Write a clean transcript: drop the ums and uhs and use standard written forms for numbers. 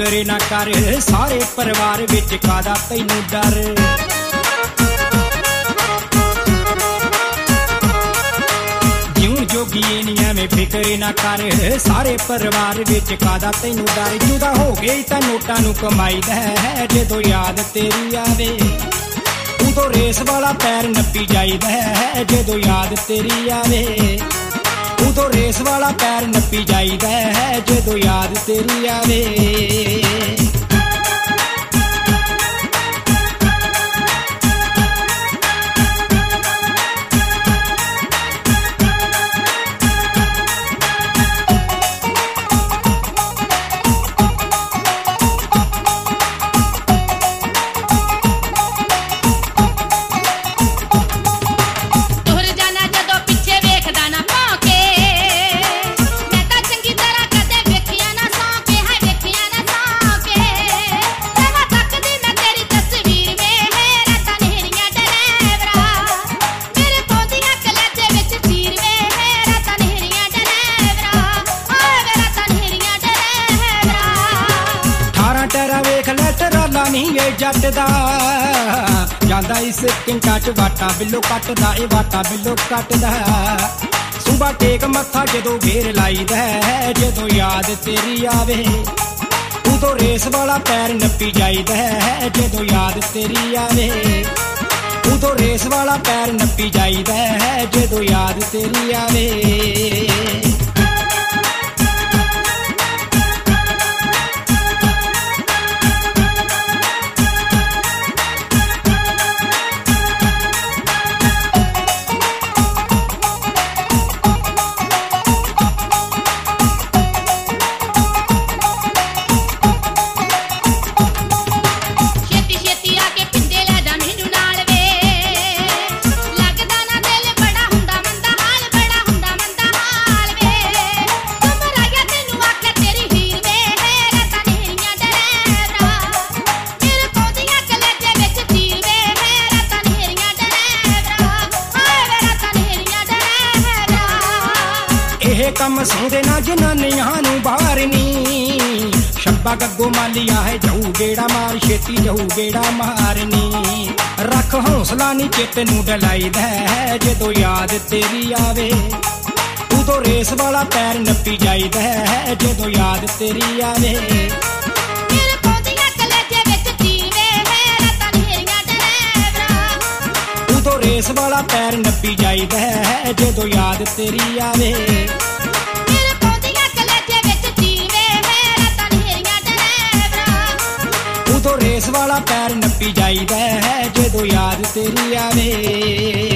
ਫਿਕਰ ना कर सारे परिवार विच कादा तैनू डर। जीवन जोगी नी एवें फिकर ना कर सारे परिवार विच कादा तैनू डर। जुदा हो गई तां नोटां नू कमाईदा है जदों याद तेरी आवे उदों रेस वाला पैर नप्पी जाईदा है जदों याद तेरी आवे उदों रेस वाला पैर नप्पी जाईदा है जदों याद तेरी आवे। जट दा जांदा इस किंका च वाटा बिल्लो कटदा ए वाटा बिल्लो कटदा। सुबह टेक मत्था जदों घेर लाईदा है जदों याद तेरी आवे उदों रेस वाला पैर नप्पी जाईदा है जदों याद तेरी आवे उदों रेस वाला पैर नप्पी जाईदा है जदों याद तेरी आवे। कम सौंदे ना जनानियां नू बाहर नी शब्बा गग्गो मालिया है जाऊ गेड़ा मार छेती जाऊ गेड़ा मारनी। रख हौसला नी चित नू डलाईदा है जदों याद तेरी आवे उदों रेस वाला पैर नप्पी जाईदा है जदों याद तेरी आवे उदों रेस वाला पैर नप्पी जाईदा है जदों याद तेरी आवे। उदों रेस वाला पैर नप्पी जाईदा है जदों याद तेरी आवे।